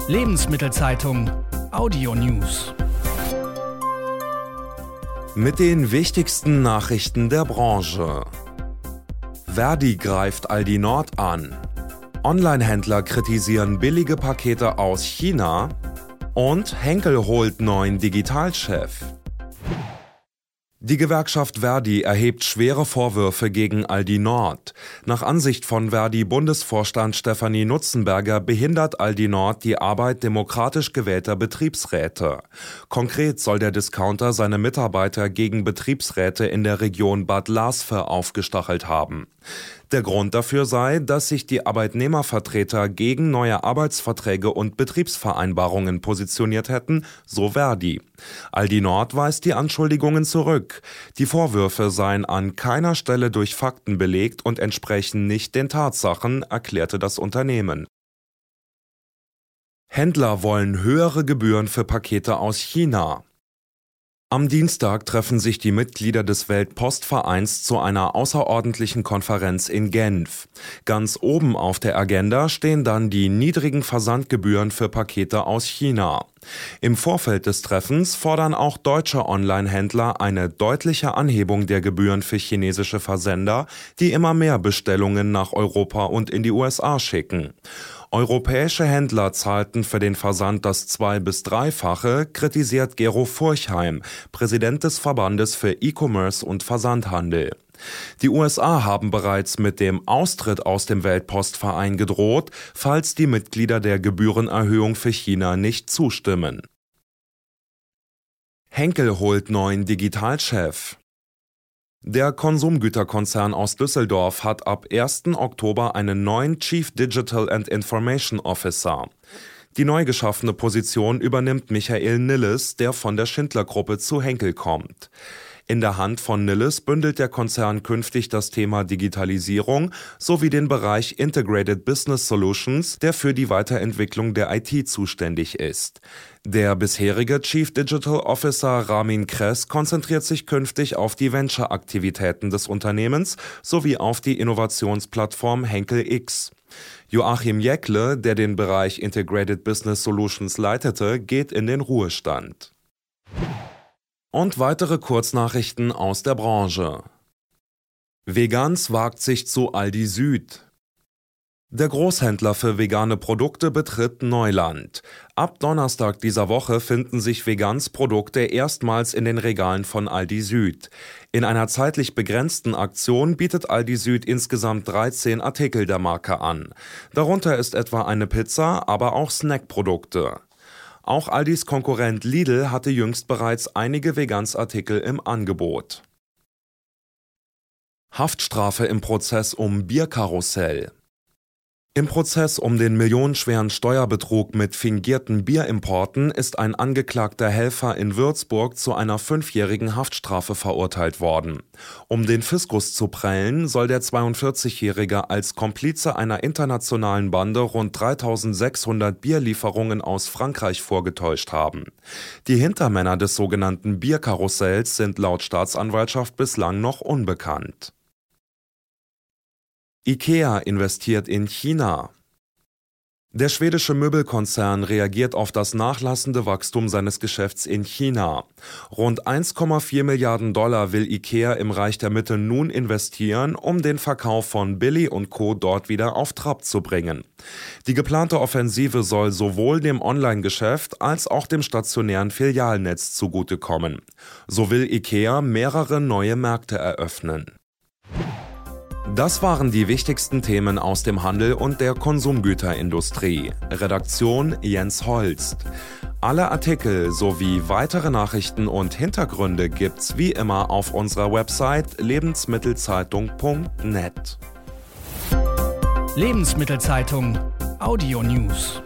Lebensmittelzeitung Audio News. Mit den wichtigsten Nachrichten der Branche. Verdi greift Aldi Nord an. Onlinehändler kritisieren billige Pakete aus China. Und Henkel holt neuen Digitalchef. Die Gewerkschaft Verdi erhebt schwere Vorwürfe gegen Aldi Nord. Nach Ansicht von Verdi-Bundesvorstand Stefanie Nutzenberger behindert Aldi Nord die Arbeit demokratisch gewählter Betriebsräte. Konkret soll der Discounter seine Mitarbeiter gegen Betriebsräte in der Region Bad Larsve aufgestachelt haben. Der Grund dafür sei, dass sich die Arbeitnehmervertreter gegen neue Arbeitsverträge und Betriebsvereinbarungen positioniert hätten, so Verdi. Aldi Nord weist die Anschuldigungen zurück. Die Vorwürfe seien an keiner Stelle durch Fakten belegt und entsprechen nicht den Tatsachen, erklärte das Unternehmen. Händler wollen höhere Gebühren für Pakete aus China. Am Dienstag treffen sich die Mitglieder des Weltpostvereins zu einer außerordentlichen Konferenz in Genf. Ganz oben auf der Agenda stehen dann die niedrigen Versandgebühren für Pakete aus China. Im Vorfeld des Treffens fordern auch deutsche Online-Händler eine deutliche Anhebung der Gebühren für chinesische Versender, die immer mehr Bestellungen nach Europa und in die USA schicken. Europäische Händler zahlten für den Versand das 2- bis 3-fache, kritisiert Gero Furchheim, Präsident des Verbandes für E-Commerce und Versandhandel. Die USA haben bereits mit dem Austritt aus dem Weltpostverein gedroht, falls die Mitglieder der Gebührenerhöhung für China nicht zustimmen. Henkel holt neuen Digitalchef. Der Konsumgüterkonzern aus Düsseldorf hat ab 1. Oktober einen neuen Chief Digital and Information Officer. Die neu geschaffene Position übernimmt Michael Nilles, der von der Schindler-Gruppe zu Henkel kommt. In der Hand von Nilles bündelt der Konzern künftig das Thema Digitalisierung sowie den Bereich Integrated Business Solutions, der für die Weiterentwicklung der IT zuständig ist. Der bisherige Chief Digital Officer Ramin Kress konzentriert sich künftig auf die Venture-Aktivitäten des Unternehmens sowie auf die Innovationsplattform Henkel X. Joachim Jäckle, der den Bereich Integrated Business Solutions leitete, geht in den Ruhestand. Und weitere Kurznachrichten aus der Branche. Veganz wagt sich zu Aldi Süd. Der Großhändler für vegane Produkte betritt Neuland. Ab Donnerstag dieser Woche finden sich Veganz Produkte erstmals in den Regalen von Aldi Süd. In einer zeitlich begrenzten Aktion bietet Aldi Süd insgesamt 13 Artikel der Marke an. Darunter ist etwa eine Pizza, aber auch Snackprodukte. Auch Aldis Konkurrent Lidl hatte jüngst bereits einige Veganz-Artikel im Angebot. Haftstrafe im Prozess um Bierkarussell. Im Prozess um den millionenschweren Steuerbetrug mit fingierten Bierimporten ist ein angeklagter Helfer in Würzburg zu einer 5-jährigen Haftstrafe verurteilt worden. Um den Fiskus zu prellen, soll der 42-Jährige als Komplize einer internationalen Bande rund 3.600 Bierlieferungen aus Frankreich vorgetäuscht haben. Die Hintermänner des sogenannten Bierkarussells sind laut Staatsanwaltschaft bislang noch unbekannt. IKEA investiert in China. Der schwedische Möbelkonzern reagiert auf das nachlassende Wachstum seines Geschäfts in China. Rund 1,4 Milliarden $ will IKEA im Reich der Mitte nun investieren, um den Verkauf von Billy & Co. dort wieder auf Trab zu bringen. Die geplante Offensive soll sowohl dem Online-Geschäft als auch dem stationären Filialnetz zugutekommen. So will IKEA mehrere neue Märkte eröffnen. Das waren die wichtigsten Themen aus dem Handel und der Konsumgüterindustrie. Redaktion Jens Holst. Alle Artikel sowie weitere Nachrichten und Hintergründe gibt's wie immer auf unserer Website lebensmittelzeitung.net. Lebensmittelzeitung Audio News.